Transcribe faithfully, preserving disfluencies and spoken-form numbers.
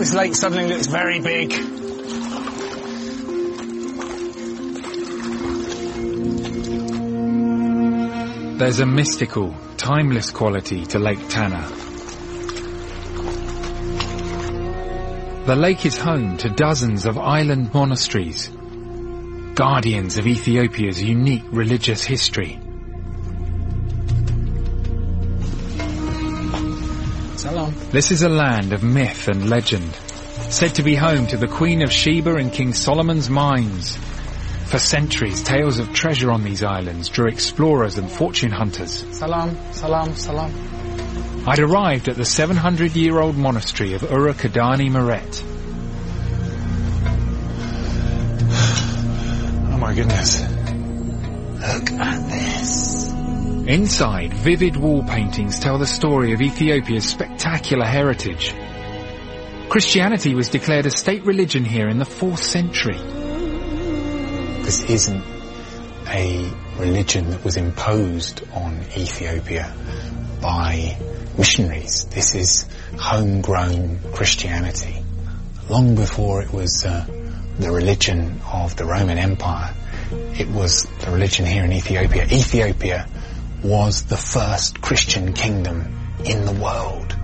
This lake suddenly looks very big. There's a mystical, timeless quality to Lake Tana. The lake is home to dozens of island monasteries, guardians of Ethiopia's unique religious history. Salam. This is a land of myth and legend, said to be home to the Queen of Sheba and King Solomon's mines. For centuries, tales of treasure on these islands drew explorers and fortune hunters. Salam, salam, salam. I'd arrived at the seven hundred year old monastery of Ura Kadani Meret. Oh my goodness. Look at this. Inside, vivid wall paintings tell the story of Ethiopia's spectacular heritage. Christianity was declared a state religion here in the fourth century. This isn't a religion that was imposed on Ethiopia by missionaries. This is homegrown Christianity. Long before it was uh, the religion of the Roman Empire, it was the religion here in Ethiopia. Ethiopia was the first Christian kingdom in the world.